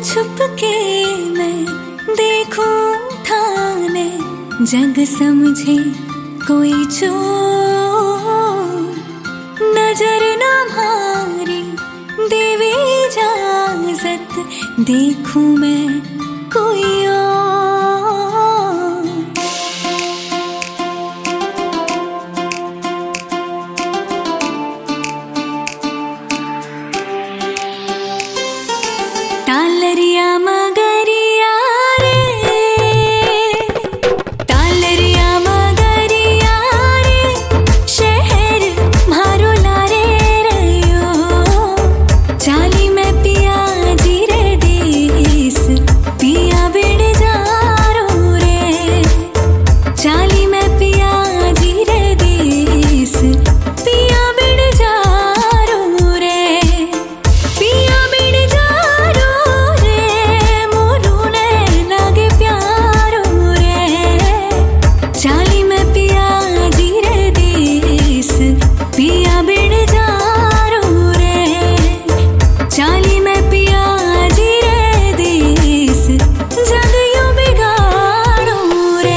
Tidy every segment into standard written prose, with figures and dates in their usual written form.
छुप के मैं देखूं ठाने, जग समझे कोई चोर, नजर न मारी देवे इजाजत, देखूं मैं कोई और। तालरिया मगरिया रे, तालरिया मगरिया रे, शहर मारो लारे रयो, चाली में पिया जी रे देस, पिया बिड़ जारो रे, चाली में पिया जी रे देस, पिया बिड़ जारो रे, पिया बिड़ जारो रे, मोरू ने लागे प्यारो रे, चाली में पिया जी रे देस, पिया बिड़ जारो रे, चाली में पिया जी रे देस, जग यूं बिगाड़ो रे।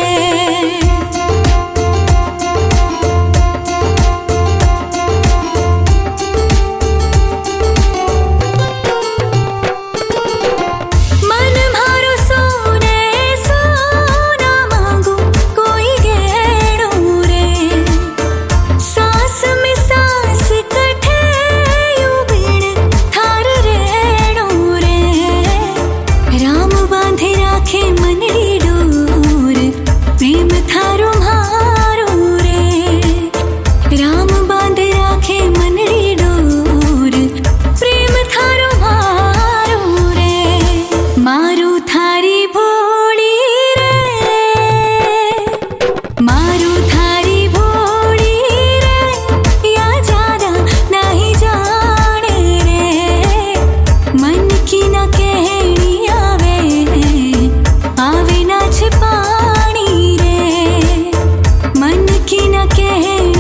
मन मारो सोने सोना मांगू कोई गहनो रे, सांस में सांस कठे यूं बिन थार रहनो रे, राम बांधे राखे मनड़ी डोर, प्रेम थारो मारो रे, राम बांधे राखे मनड़ी डोर, प्रेम थारो मारो रे, मारू थारी भोड़ी रे, मारू थारी भोड़ी रे, या ज्यादा नहीं जाने रे, मन की न कहनी आवे, आवे ना छिपानी रे, मन की न कहनी